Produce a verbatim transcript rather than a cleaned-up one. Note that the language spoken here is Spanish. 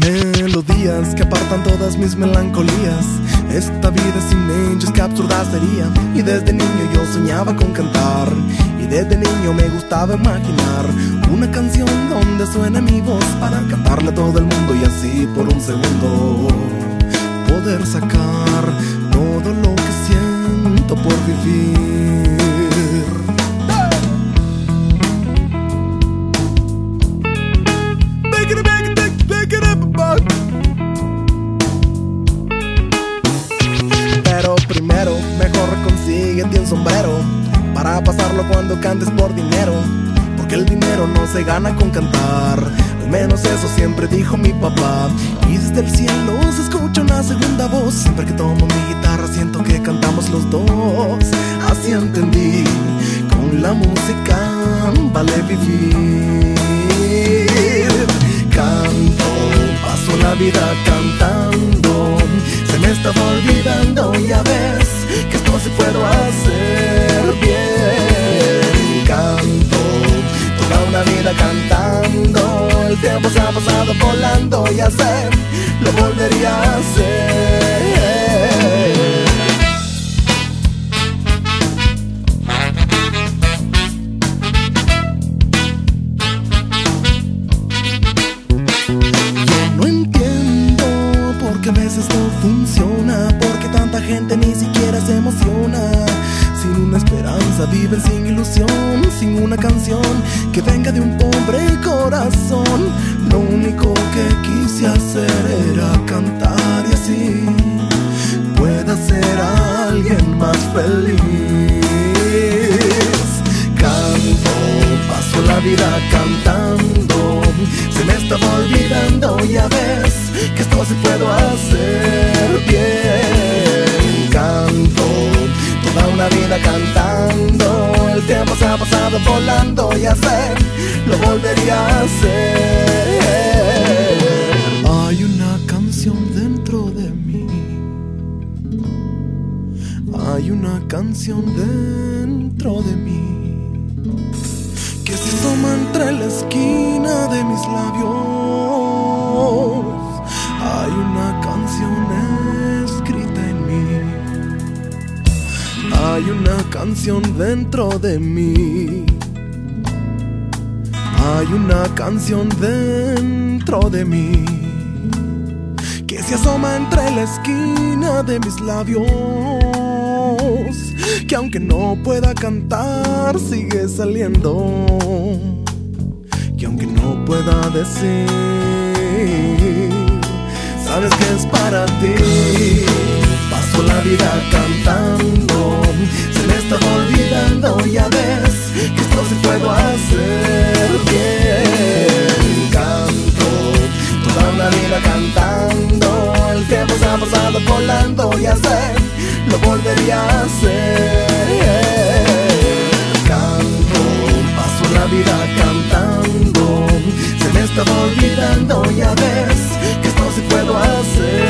Melodías que apartan todas mis melancolías. Esta vida sin ellos qué absurda sería. Y desde niño yo soñaba con cantar, y desde niño me gustaba imaginar una canción donde suene mi voz para cantarle a todo el mundo, y así por un segundo poder sacar todo lo que siento por vivir. Pero primero mejor consíguete un sombrero para pasarlo cuando cantes por dinero, porque el dinero no se gana con cantar. Al menos eso siempre dijo mi papá. Y desde el cielo se escucha una segunda voz. Siempre que tomo mi guitarra siento que cantamos los dos. Así entendí, con la música vale vivir. Canto, paso la vida cantando. Se me estaba olvidando, ya ves, que esto sí puedo hacer bien. Canto, toda una vida cantando. El tiempo se ha pasado volando, ya sé, lo volvería a hacer. Yo no entiendo por qué a veces no funciona, porque tanta gente ni siquiera se emociona. Sin una esperanza viven sin ilusión, sin una canción que venga de un pobre corazón. Lo único que quise hacer era cantar, y así pueda ser alguien más feliz. Canto, paso la vida cantando. Se me estaba olvidando, ya ves, que esto sí puedo hacer bien. Canto, toda una vida cantando. El tiempo se ha pasado volando, ya sé, lo volvería a hacer. Hay una canción dentro de mí. Hay una canción dentro de mí, que se asoma entre la esquina de mis labios. Hay una canción escrita en mí. Hay una canción dentro de mí. Hay una canción dentro de mí, que se asoma entre la esquina de mis labios, que aunque no pueda cantar sigue saliendo, que aunque no pueda decir, sabes que es para ti. Paso la vida cantando. Se me estaba olvidando, ya ves, que esto sí puedo hacer bien. Canto, toda una vida cantando. El tiempo se ha pasado volando, ya sé, lo volvería a hacer. Canto, paso la vida cantando. Se me estaba olvidando, ya ves, que esto sí puedo hacer.